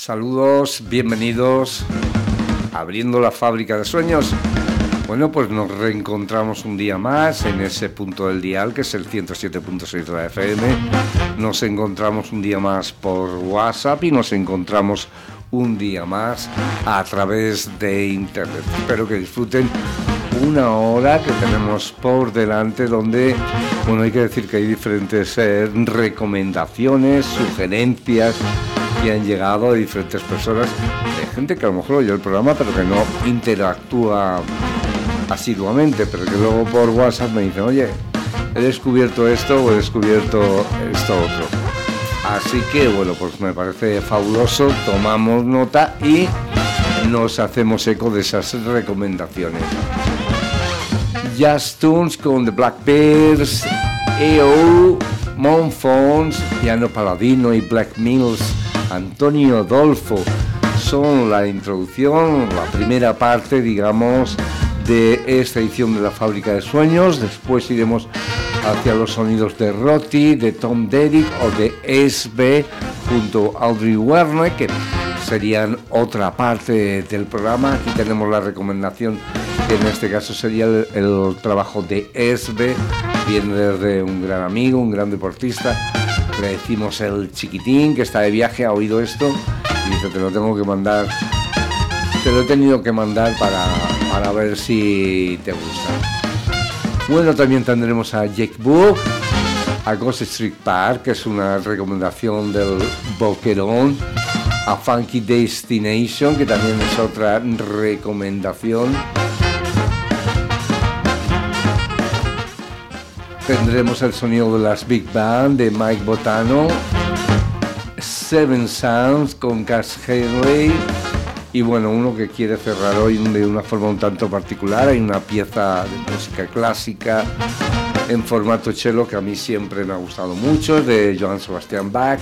Saludos, bienvenidos a Abriendo la Fábrica de Sueños. Bueno, pues nos reencontramos un día más en ese punto del dial, que es el 107.6 de la FM. Nos encontramos un día más por WhatsApp y nos encontramos un día más a través de Internet. Espero que disfruten una hora que tenemos por delante, donde, bueno, hay que decir que hay diferentes recomendaciones, sugerencias que han llegado de diferentes personas, de gente que a lo mejor oye el programa pero que no interactúa asiduamente, pero que luego por WhatsApp me dicen: oye, he descubierto esto o he descubierto esto otro. Así que bueno, pues me parece fabuloso, tomamos nota y nos hacemos eco de esas recomendaciones. Just Tunes con The Blackbirds, E.O., Monfons, Piano Paladino y Black Mills, Antonio Adolfo son la introducción, la primera parte, digamos, de esta edición de la Fábrica de Sueños. Después iremos hacia los sonidos de Rotti, de Tom Derrick o de S.B. junto a Audrey Werner, que serían otra parte del programa. Aquí tenemos la recomendación, que en este caso sería el trabajo de S.B., viene desde un gran amigo, un gran deportista. Le decimos el chiquitín, que está de viaje, ha oído esto y dice: te lo tengo que mandar, te lo he tenido que mandar para ver si te gusta. Bueno, también tendremos a Jake Book, a Ghost Street Park, que es una recomendación del Boquerón, a Funky Destination, que también es otra recomendación. Tendremos el sonido de las Big Band de Mike Botano, Seven Sounds con Cass Henley, y bueno, uno que quiere cerrar hoy de una forma un tanto particular. Hay una pieza de música clásica en formato cello que a mí siempre me ha gustado mucho, de Johann Sebastian Bach.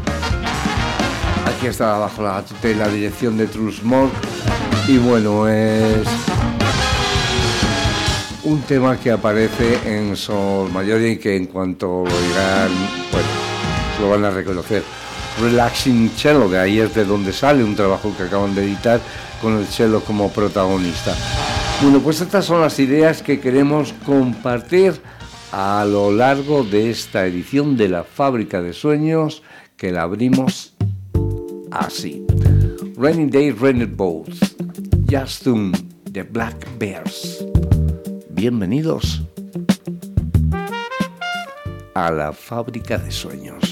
Aquí está bajo la tutela, dirección de Truls Mork, y bueno, es un tema que aparece en Sol Mayor y que en cuanto lo oigan, bueno, lo van a reconocer. Relaxing Cello, de ahí es de donde sale un trabajo que acaban de editar con el cello como protagonista. Bueno, pues estas son las ideas que queremos compartir a lo largo de esta edición de la Fábrica de Sueños, que la abrimos así. Rainy Day, Rainy Boats, Just Tune, The Black Bears. Bienvenidos a la Fábrica de Sueños.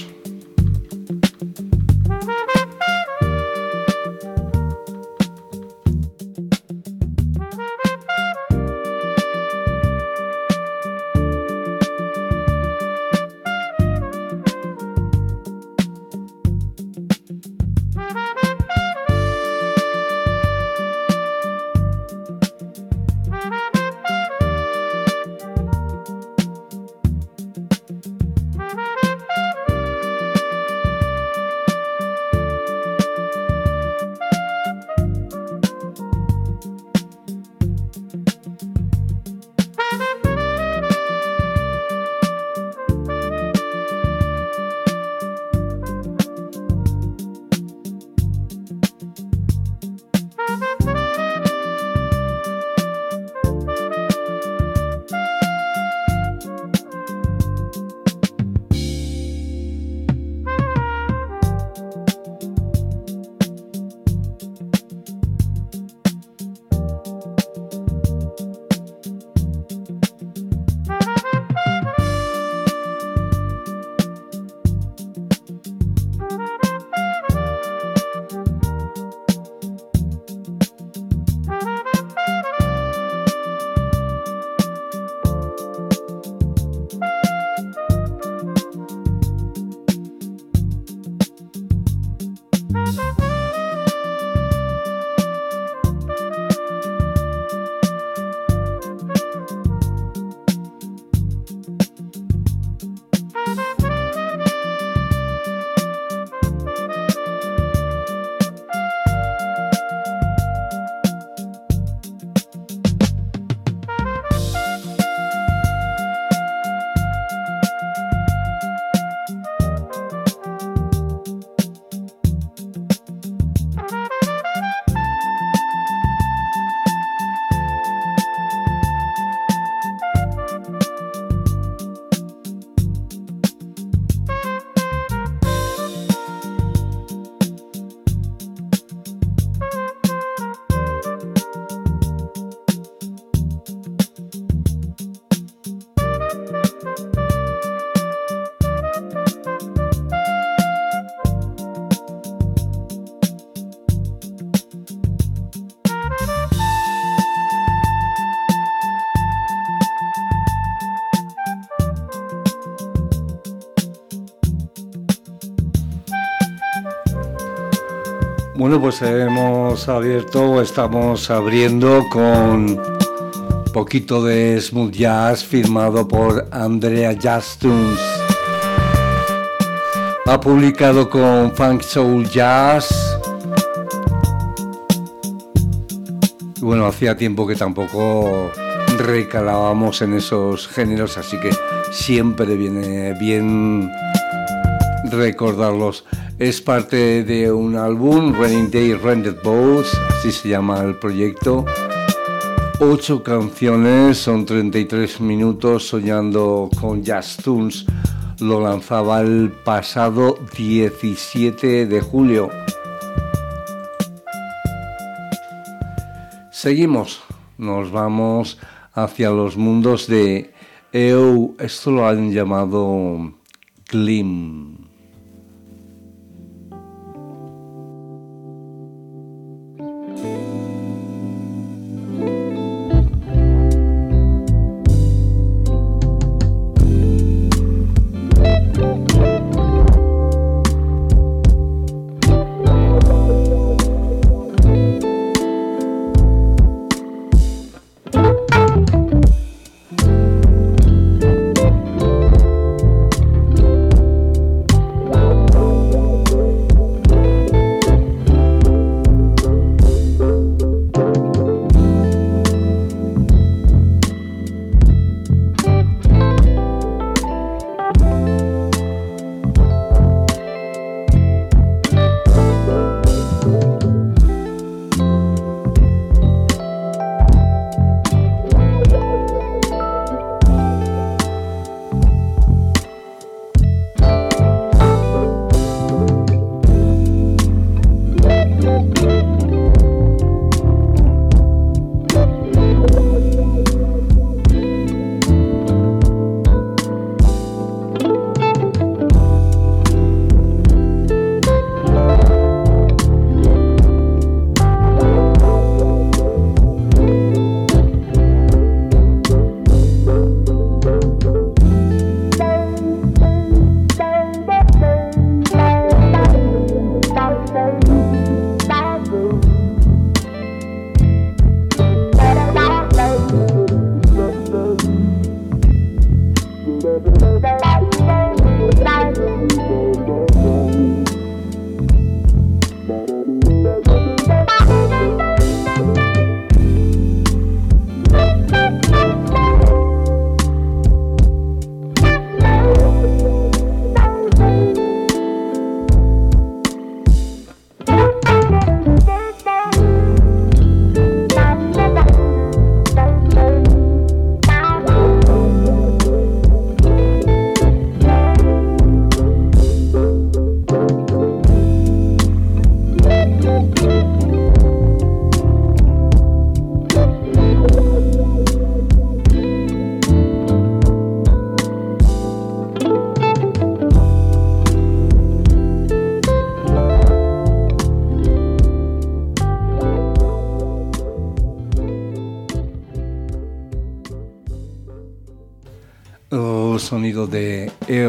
Bueno, pues estamos abriendo con un poquito de smooth jazz firmado por Andrea Jastuns. Ha publicado con Funk Soul Jazz. Bueno, hacía tiempo que tampoco recalábamos en esos géneros, así que siempre viene bien recordarlos. Es parte de un álbum, Raining Day Rented Boats, así se llama el proyecto. 8 canciones, son 33 minutos, soñando con Jazz Tunes. Lo lanzaba el pasado 17 de julio. Seguimos, nos vamos hacia los mundos de EO, esto lo han llamado Glim. Sonido de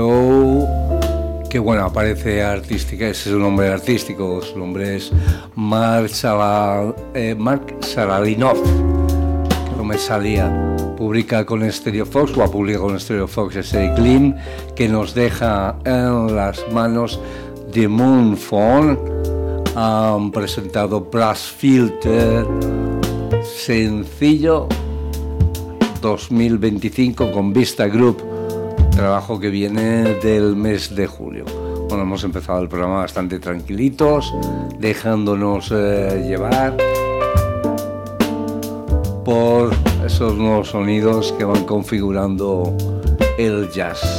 EO, que bueno, aparece artística, ese es su nombre artístico, su nombre es Mark Saralinov, que no me salía. Publica con Stereo Fox, o ha publicado con Stereo Fox ese Glim, que nos deja en las manos de Moonphone. Han presentado Brass Filter, sencillo 2025 con Vista Group, trabajo que viene del mes de julio. Bueno, hemos empezado el programa bastante tranquilitos, dejándonos llevar por esos nuevos sonidos que van configurando el jazz.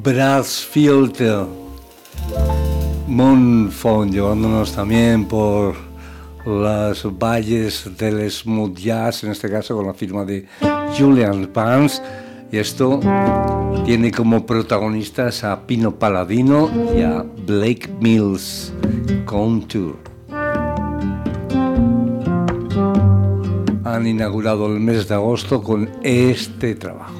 Brassfield Moonphone, llevándonos también por las valles del smooth jazz, en este caso con la firma de Julian Barnes, y esto tiene como protagonistas a Pino Palladino y a Blake Mills Contour. Han inaugurado el mes de agosto con este trabajo.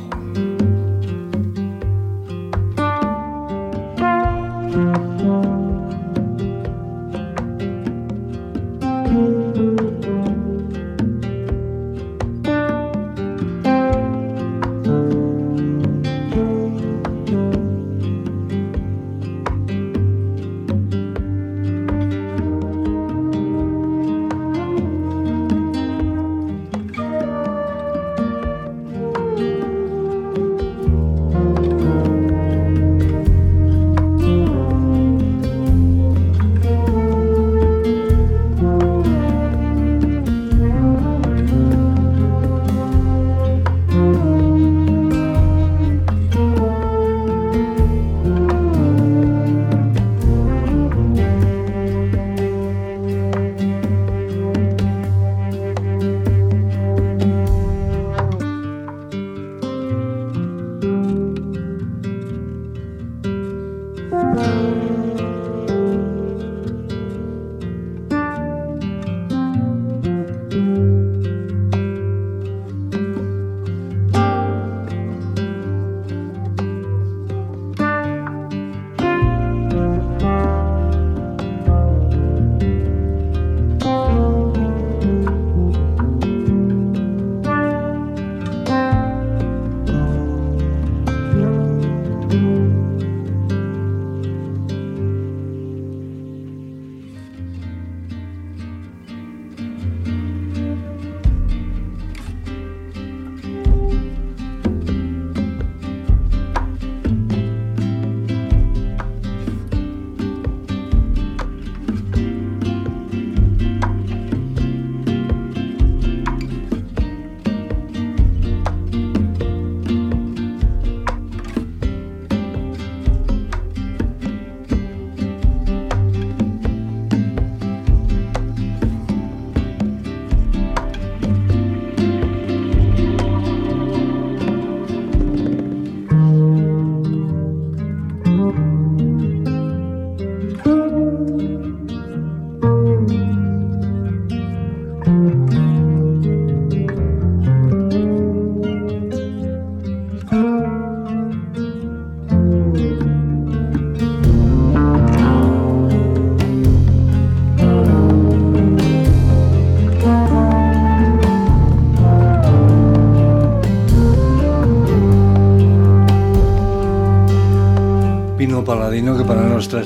Palladino, que para nuestra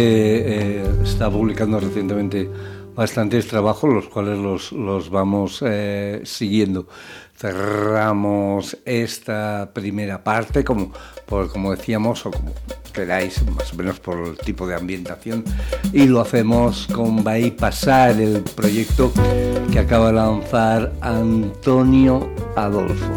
suerte está publicando recientemente bastantes trabajos, los cuales los vamos siguiendo. Cerramos esta primera parte, como decíamos, o como queráis, más o menos por el tipo de ambientación, y lo hacemos con Bypassar, el proyecto que acaba de lanzar Antonio Adolfo.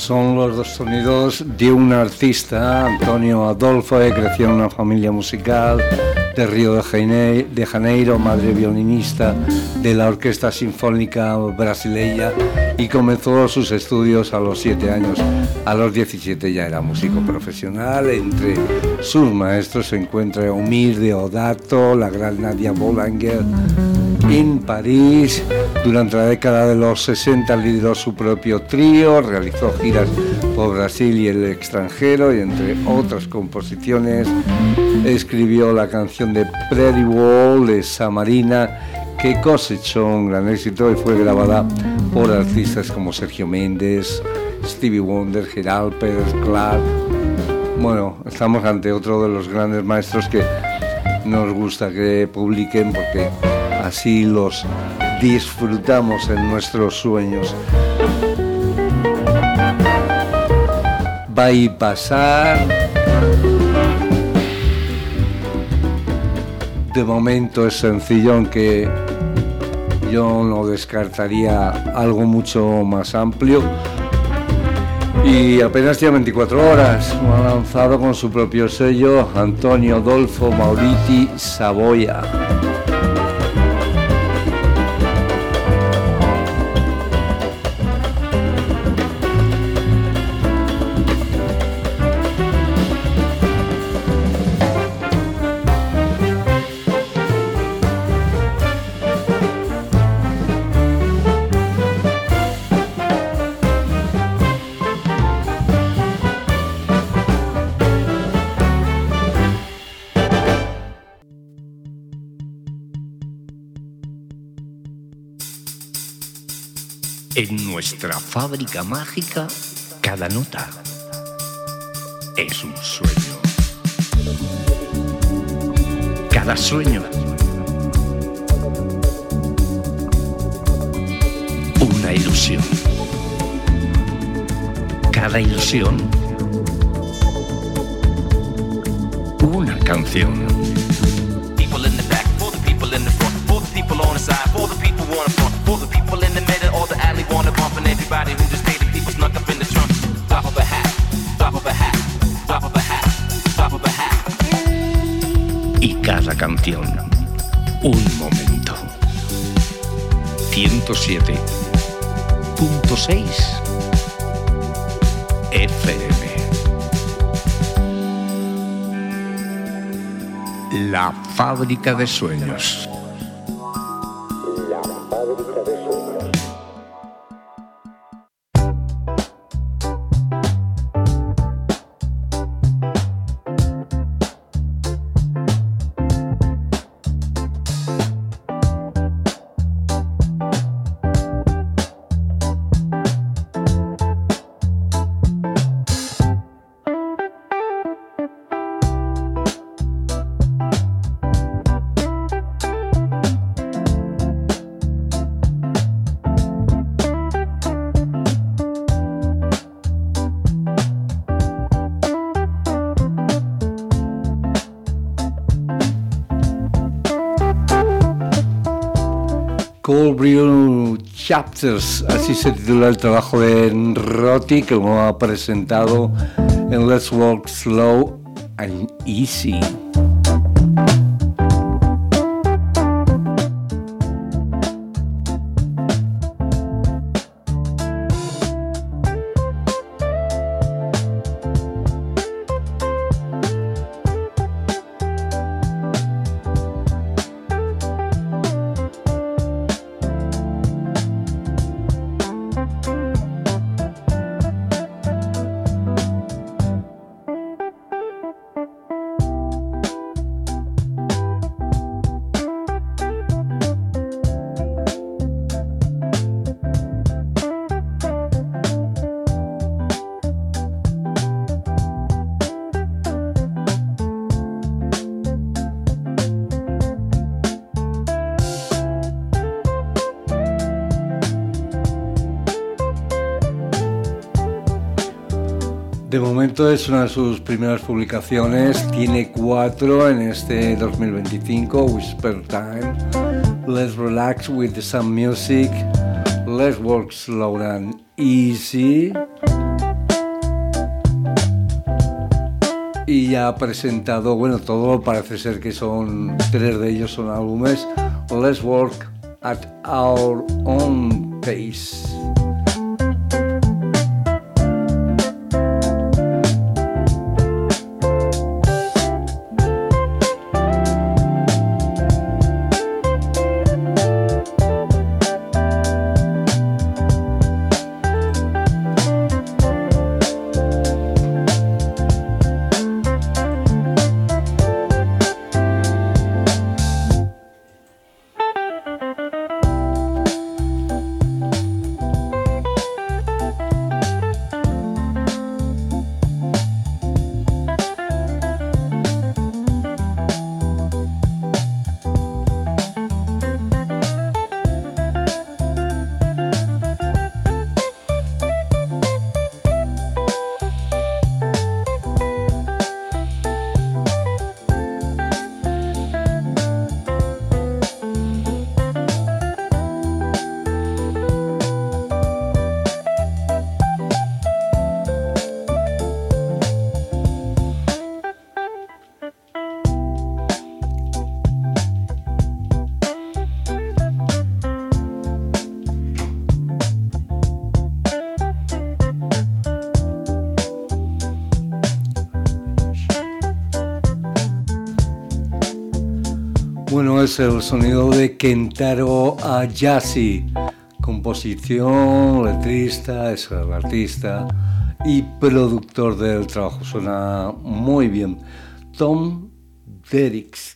Son los dos sonidos de un artista, Antonio Adolfo, que creció en una familia musical de Río de Janeiro, madre violinista de la Orquesta Sinfónica Brasileña, y comenzó sus estudios a los 7 años. A los 17 ya era músico profesional. Entre sus maestros se encuentra Eumir Deodato, la gran Nadia Boulanger. En París, durante la década de los 60 lideró su propio trío, realizó giras por Brasil y el extranjero, y entre otras composiciones escribió la canción de Pretty Wall de Samarina, que cosechó un gran éxito y fue grabada por artistas como Sergio Méndez, Stevie Wonder, Gerald Pérez Clark. Bueno, estamos ante otro de los grandes maestros que nos gusta que publiquen, porque así los disfrutamos en nuestros sueños. Va a pasar. De momento es sencillo, aunque yo no descartaría algo mucho más amplio. Y apenas tiene 24 horas, lo ha lanzado con su propio sello Antonio Adolfo Mauriti Savoia. En nuestra fábrica mágica, cada nota es un sueño. Cada sueño, una ilusión. Cada ilusión, una canción. People in the back, for the people in the front, for the people on the side, for the people on the front, for the people in the middle or the alley wanna bump, and everybody who just paid the people snuck up in the trunk. Drop of a hat, drop of a hat, drop of a hat, drop of a hat. Y cada canción, un momento. 107.6 FM. La fábrica de sueños. La fábrica de sueños. Cold Brew Chapters, así se titula el trabajo de Roti, que lo ha presentado en Let's Walk Slow and Easy. De momento es una de sus primeras publicaciones, tiene 4 en este 2025, Whisper Time, Let's Relax with some Music, Let's Work Slow and Easy, y ya ha presentado, bueno, todo parece ser que son 3 de ellos son álbumes. Let's Work at Our Own Pace. Bueno, es el sonido de Kentaro Hayashi, composición, letrista, es el artista y productor del trabajo. Suena muy bien. Tom Derricks.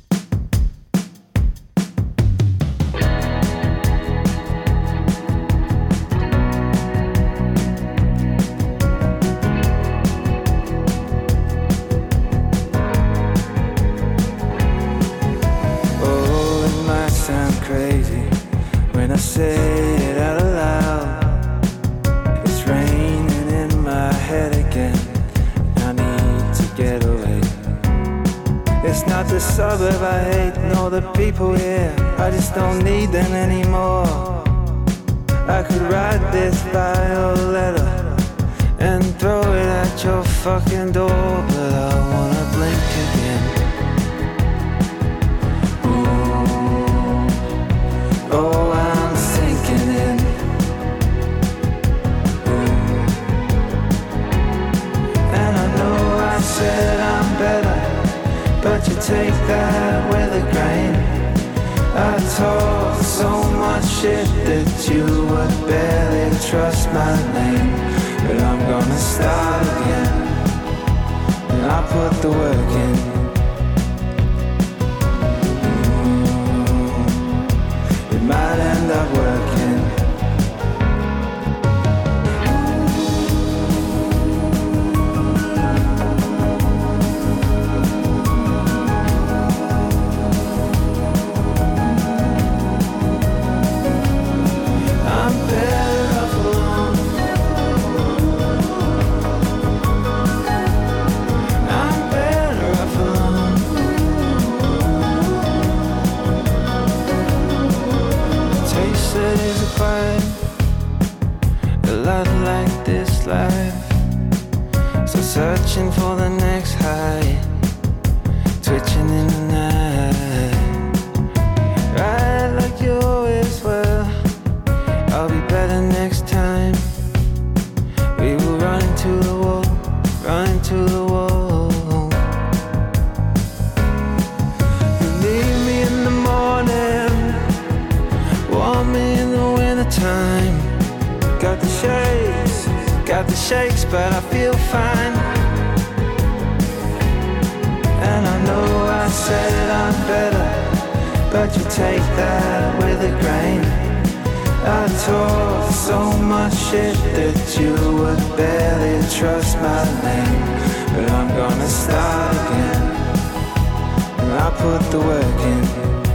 Say it out loud. It's raining in my head again. I need to get away. It's not the suburb I hate, nor the people here. I just don't need them anymore. I could write this bio letter and throw it at your fucking door, but I wanna blink again. Oh, I'm sinking in. And I know I said I'm better, but you take that with a grain. I talk so much shit that you would barely trust my name. But I'm gonna start again, and I put the work in. Might end up working. I'm better off alone. I'm better off alone. It is a fight, a lot like this life. So searching for the next high, twitching in the night. Right like you always were. I'll be better next time. We will run into the wall, run into the wall. You leave me in the morning, want me in the wintertime. Got the shakes, but I feel fine. And I know I said I'm better, but you take that with a grain. I talk so much shit that you would barely trust my name. But I'm gonna start again, and I put the work in.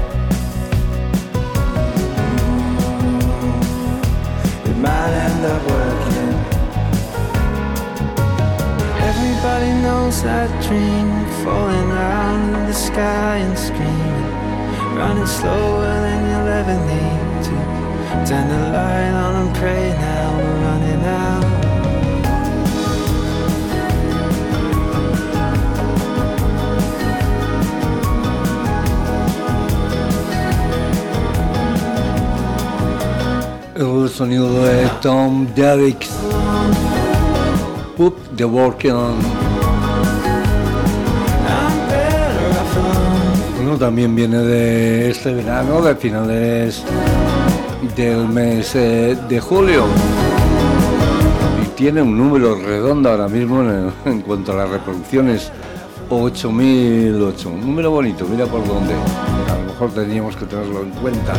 Might end up working. Everybody knows that dream, falling out in the sky and screaming, running slower than you'll ever need to. Turn the light on and pray now, we're running out. sonido de Tom Derrick. Put the work on. Bueno, también viene de este verano, de finales del mes de julio. Y tiene un número redondo ahora mismo en cuanto a las reproducciones. 8.008, un número bonito, mira por dónde. A lo mejor tendríamos que tenerlo en cuenta.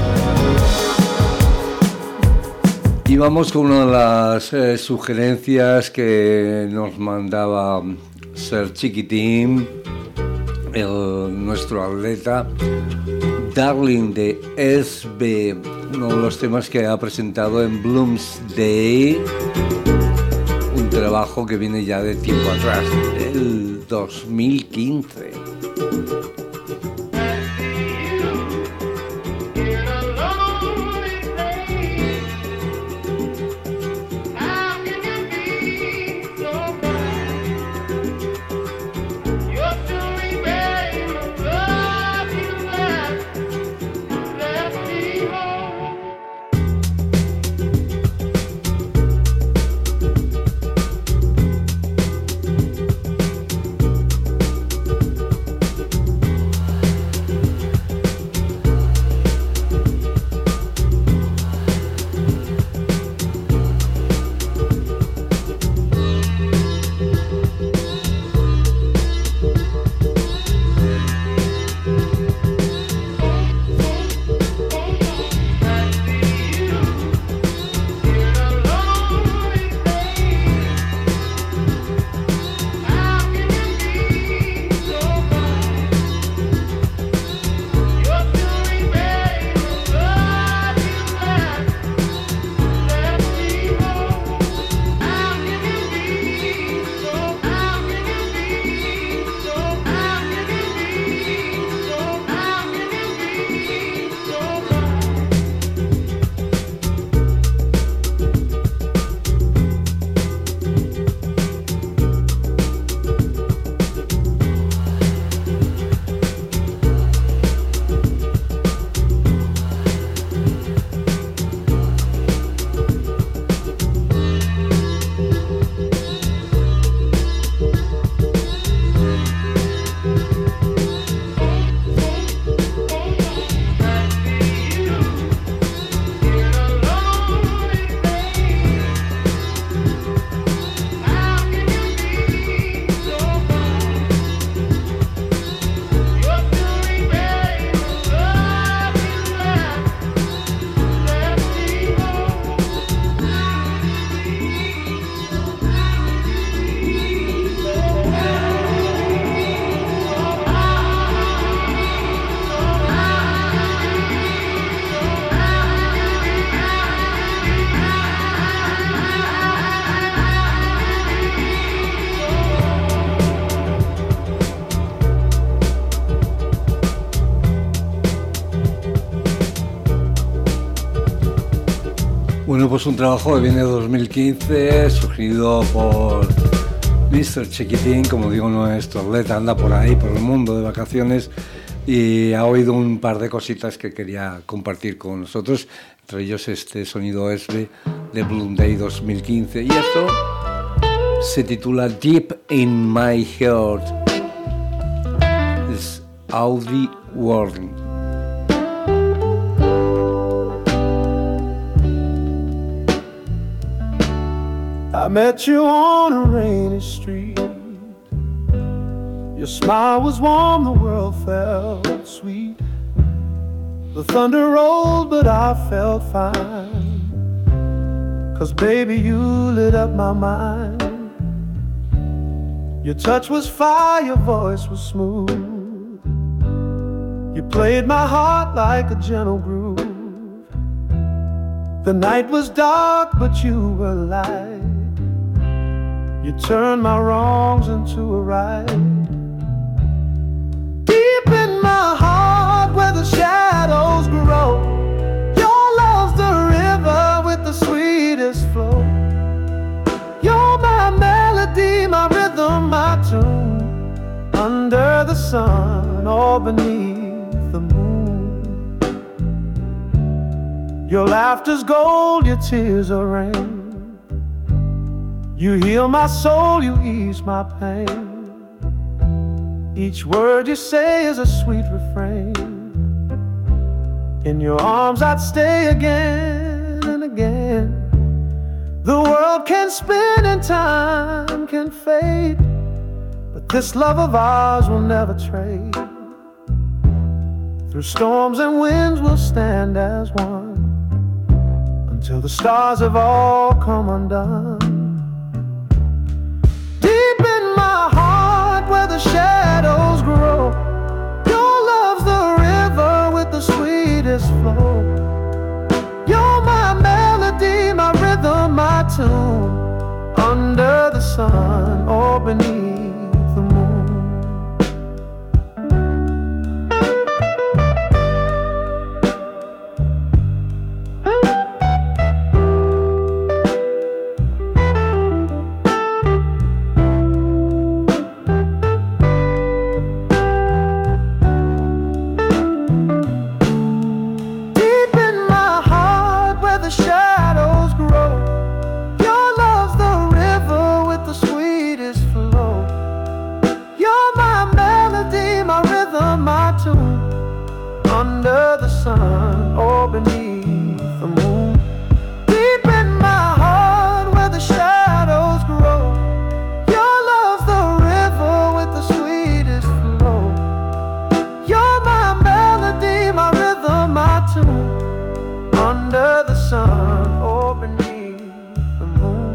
Y vamos con una de las sugerencias que nos mandaba Sir Chiquitín, nuestro atleta, Darling de SB, uno de los temas que ha presentado en Bloomsday, un trabajo que viene ya de tiempo atrás, del 2015. Bueno, pues un trabajo que viene de 2015, sugerido por Mr. Chiquitín, como digo, nuestro atleta anda por ahí, por el mundo de vacaciones y ha oído un par de cositas que quería compartir con nosotros, entre ellos este sonido SB de Bloomsday 2015. Y esto se titula Deep in My Heart. Es Audie Warren. I met you on a rainy street. Your smile was warm, the world felt sweet. The thunder rolled, but I felt fine. 'Cause baby, you lit up my mind. Your touch was fire, your voice was smooth. You played my heart like a gentle groove. The night was dark, but you were light. You turned my wrongs into a right. Deep in my heart where the shadows grow, your love's the river with the sweetest flow. You're my melody, my rhythm, my tune. Under the sun or beneath the moon, Your laughter's gold, your tears are rain. You heal my soul, you ease my pain. Each word you say is a sweet refrain. In your arms I'd stay again and again. The world can spin and time can fade, but this love of ours will never trade. Through storms and winds we'll stand as one, until the stars have all come undone. Deep in my heart where the shadows grow, your love's the river with the sweetest flow. You're my melody, my rhythm, my tune, under the sun or beneath the moon. Under the sun or beneath the moon. Deep in my heart where the shadows grow, your love's the river with the sweetest flow. You're my melody, my rhythm, my tune, under the sun or beneath the moon.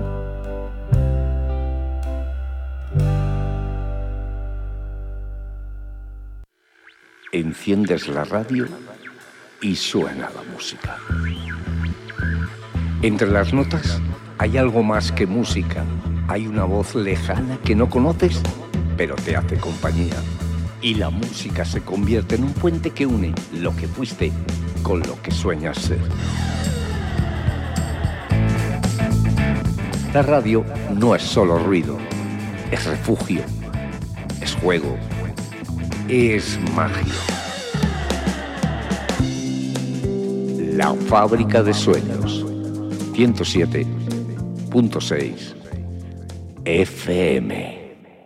Enciendes la radio y suena la música. Entre las notas hay algo más que música. Hay una voz lejana que no conoces, pero te hace compañía. Y la música se convierte en un puente que une lo que fuiste con lo que sueñas ser. La radio no es solo ruido, es refugio, es juego, es magia. La fábrica de sueños, 107.6 FM.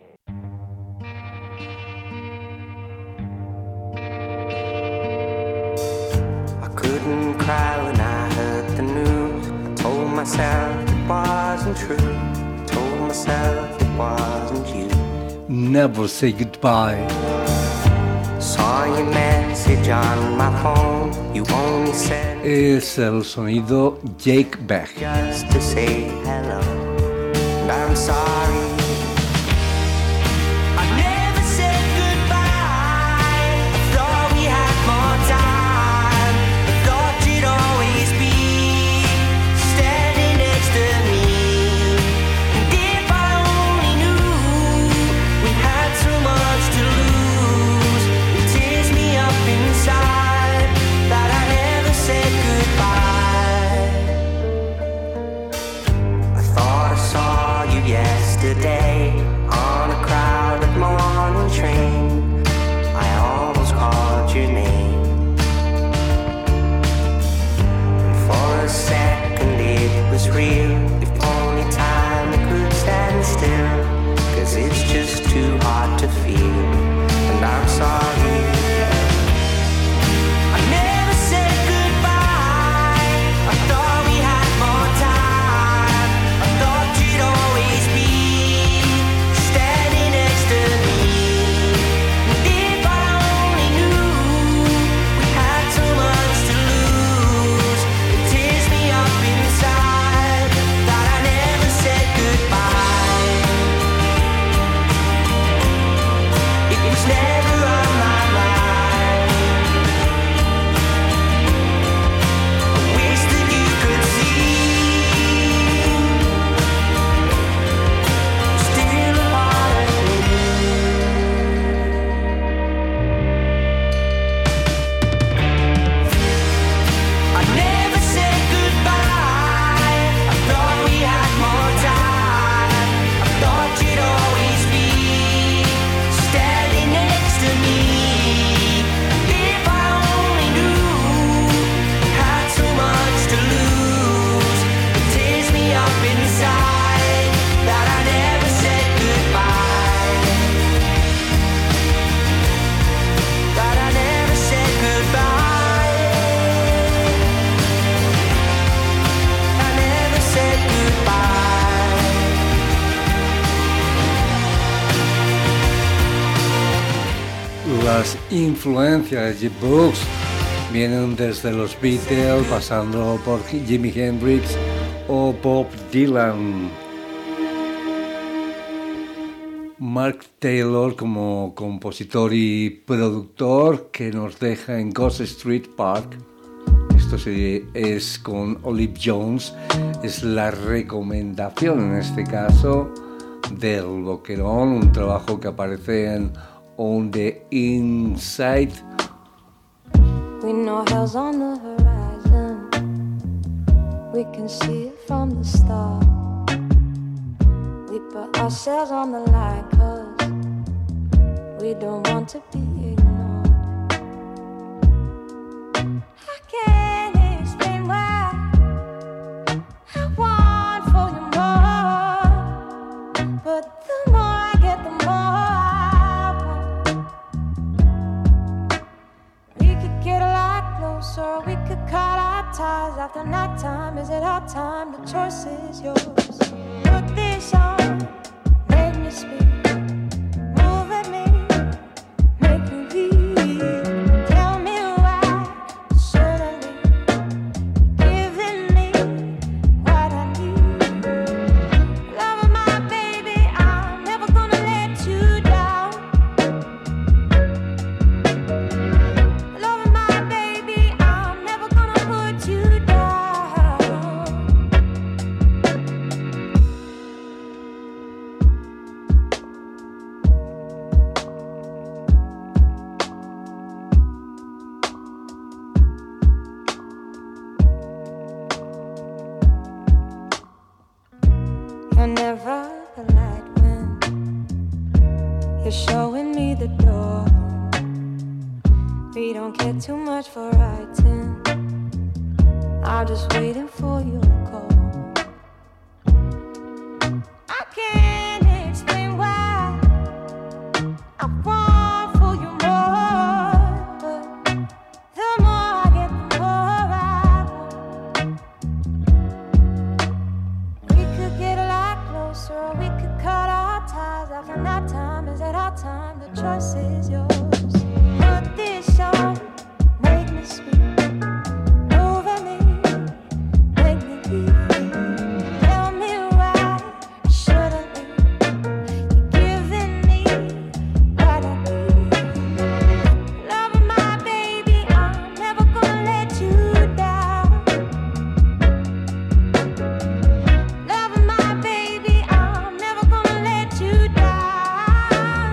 I couldn't cry when I heard the news. I told myself it wasn't true. I told myself it wasn't you. Never say goodbye. Saw your message on my phone. You only said Es el sonido Jake Beck. just to say hello. And I'm sorry. I never said goodbye. I thought we had more time. I thought you'd always be standing next to me. And if I only knew we had so much to lose, it tears me up inside that I never said goodbye. I thought I saw you yesterday on a crowded morning train. I almost called your name, and for a second it was real. If only time could stand still, 'cause it's just too hard to feel. And I'm sorry. I never said goodbye. I thought we had more time. I thought you'd always be Las influencias de Brooks vienen desde los Beatles, pasando por Jimi Hendrix o Bob Dylan. Mark Taylor como compositor y productor, que nos deja en Ghost Street Park. Esto es con Olive Jones, es la recomendación en este caso del Boquerón, un trabajo que aparece en On the Inside. We know hell's on the horizon, we can see it from the start. We put ourselves on the line 'cause we don't want to be ignored. I can't explain why I want for you more, but the more I get, the more I want. We could get a lot closer, we could cut our ties after nighttime. Is it our time? The choice is yours. Put this on, make me speak, move at me, make me leave. Tell me why, suddenly giving me what I need. Love of my baby, I'm never gonna let you down. Love of my baby, I'm never gonna put you down. You're never the light when you're showing me the door. We don't care too much for writing, I'm just waiting for your call. I can't explain why I want for you more, but the more I get, the more I want. We could get a lot closer, we could cut our ties after nighttime. Is it our time? The choice is yours. Put this on, make me speak, over me, make me leave. Tell me why, shouldn't you're giving me what I need. Love of my baby, I'm never gonna let you down. Love of my baby, I'm never gonna let you down.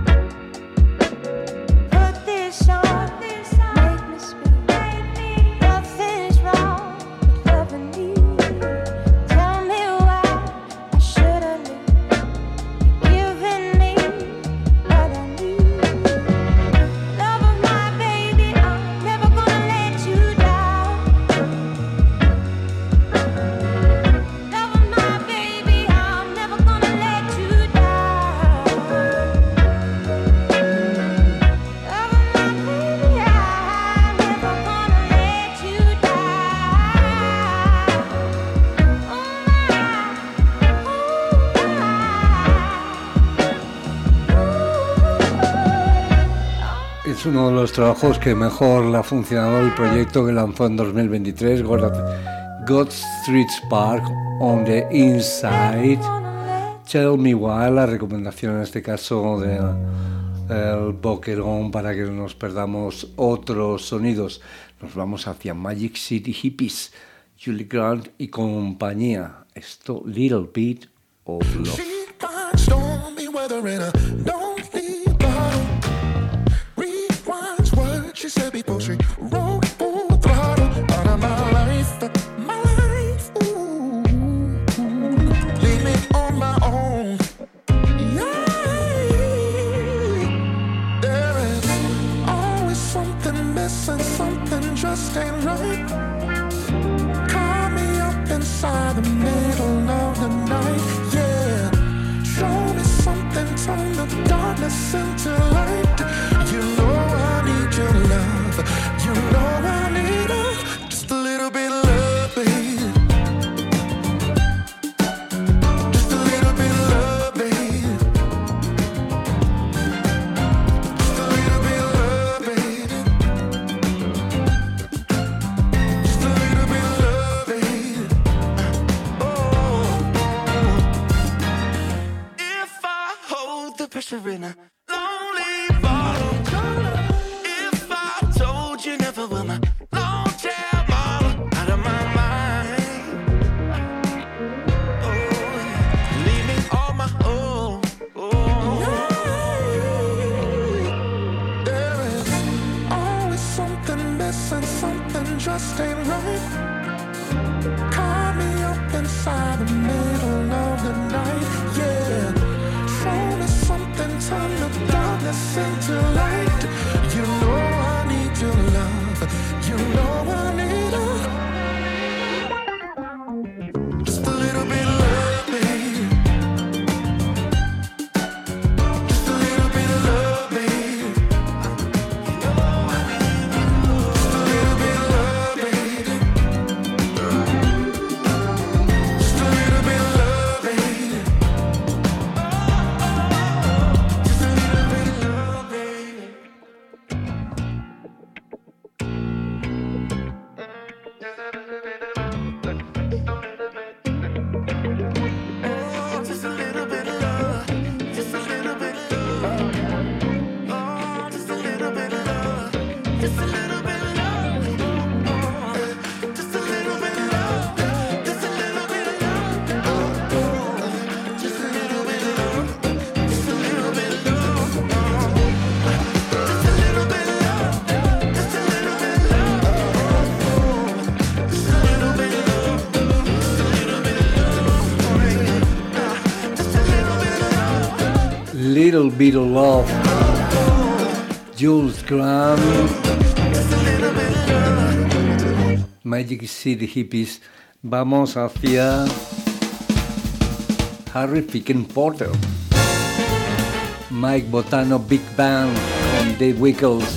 Put this on, make me speak. Nothing's wrong with loving me. Tell me why I shouldn't leave. You're giving me what I need. Love of my baby, I'm never gonna let you down. Love of my baby, I'm never gonna let you down. Love of my baby, I'm never gonna let you down. Es uno de los trabajos que mejor le ha funcionado el proyecto que lanzó en 2023, God Street Park, On the Inside. Tell Me Why, la recomendación en este caso del Boquerón, para que no nos perdamos otros sonidos. Nos vamos hacia Magic City Hippies, Julie Grant y compañía. Esto, Little Bit of Love. She finds stormy weather in a lonely bottle. Rewinds what she said before she rode full throttle out of my life, ooh. Leave me on my own. Yeah. There is always something missing, something just ain't right. Call me up inside the middle of the night, yeah. pressure in a lonely bottom color. If I told you never will, my long tail mama out of my mind. Oh, yeah. Leave me on my own. There is always something missing, something just ain't right. Call me up inside the middle of the night, yeah. Show me something, turn the darkness into light. You know I need your love, you know I need just a little bit of love, baby. Just a little bit of love, baby. You know I need just a little bit of love, baby. Just a little bit of love, baby. Just a little bit of love, baby. Oh, just a little bit of love, just a little bit of love. Oh, just a little bit of love, just a little bit of love. Oh, just a little bit of love, just a little bit of love. Oh, just a little bit of love, just a little bit of love. Just a little bit of love, just a little bit of love. Just a little bit of love, just a little bit of love. Just a little bit of love, just a little bit of love. Little Bit of Love, Jules Graham, Magic City Hippies. Vamos hacia Harry Ficken Porter, Mike Botano Big Band con The Wiggles.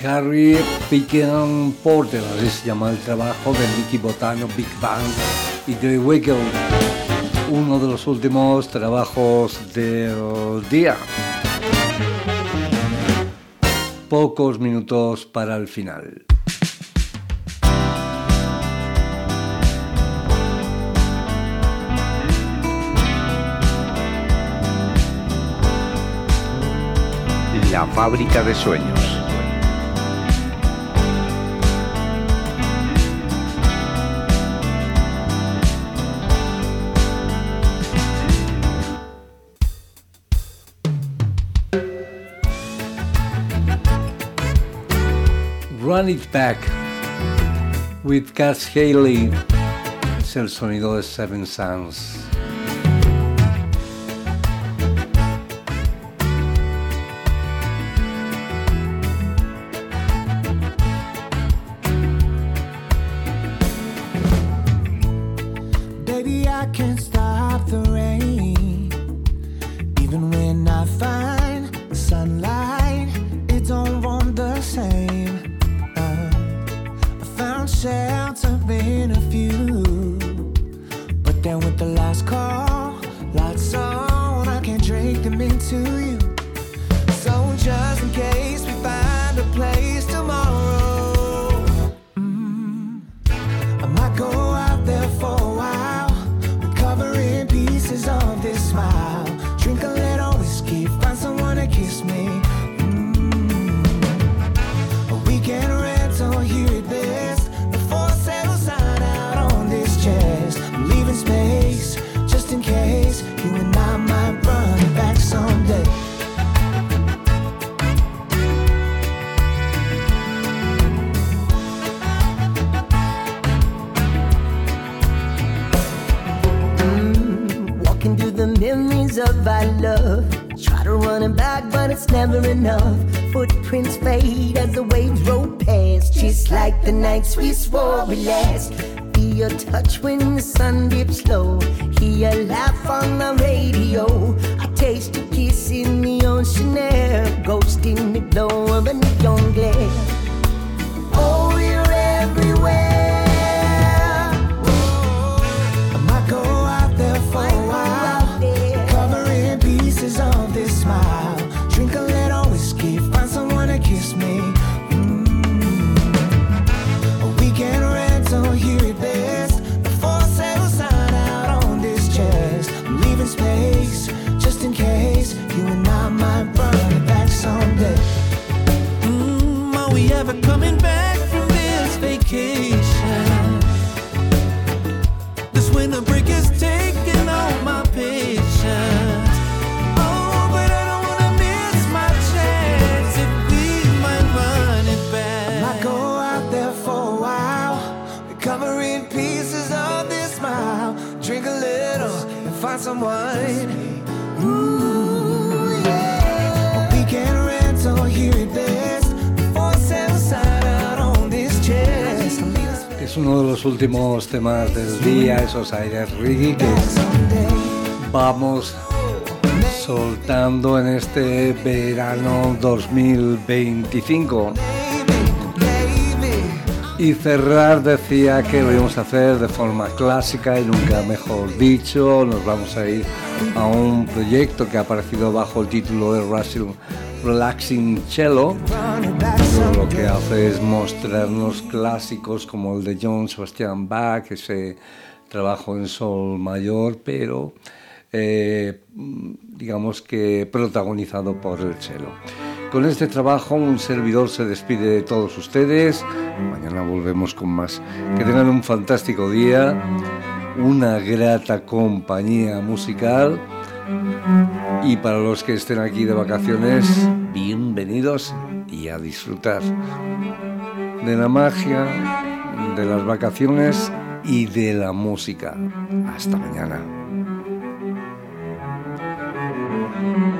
Harry Pickering Porter, así se llama el trabajo de Nicky Botano, Big Bang y The Wiggle, uno de los últimos trabajos del día. Pocos minutos para el final. La fábrica de sueños. Run It Back with Cass Haley es el sonido de Seven Suns. Baby, I can't stop the rain. Even when I find the sunlight, it don't want the same. I found shelter in a few, but then with the last call, lights on, I can't drink them into you. So just in case we find a place tomorrow, I might go out there for a while, recovering pieces of this smile. Drink a little whiskey, find someone to kiss me. A weekend rental, hear it best. The for sale sign out on this chest. I'm leaving space, just in case you and I might run it back someday. Walking through the memories of our love. Try to run it back, but it's never enough. Footprints fade as the waves roll past, just like the nights we swore we last. Feel your touch when the sun dips low. Hear your laugh on the radio. I taste your kiss in the ocean air. Ghost in the glow of a neon glare. Oh, you're everywhere. I might go out there for a while, covering pieces of this smile. Drink a little whiskey, find someone to kiss me. A weekend rental, hear it best. The for sale sign out on this chest. I'm leaving space, just in case you and I might run it back someday. Are we ever coming back from this vacation? This winter break is taking all my patience. Oh, but I don't wanna miss my chance if we might run it back. I might go out there for a while, recovering pieces of this smile. Drink a little and find someone. Ooh, yeah. A weekend rental, hear it best. For sale sign out on this chest. Es uno de los últimos temas del día, esos aires reggae que vamos soltando en este verano 2025. Y cerrar, decía que lo íbamos a hacer de forma clásica y nunca mejor dicho. Nos vamos a ir a un proyecto que ha aparecido bajo el título de Russell Relaxing Cello. Lo que hace es mostrarnos clásicos como el de Johann Sebastian Bach, ese trabajo en sol mayor, pero digamos que protagonizado por el cello. Con este trabajo un servidor se despide de todos ustedes. Mañana volvemos con más. Que tengan un fantástico día, una grata compañía musical. Y para los que estén aquí de vacaciones, bienvenidos y a disfrutar de la magia, de las vacaciones y de la música. Hasta mañana.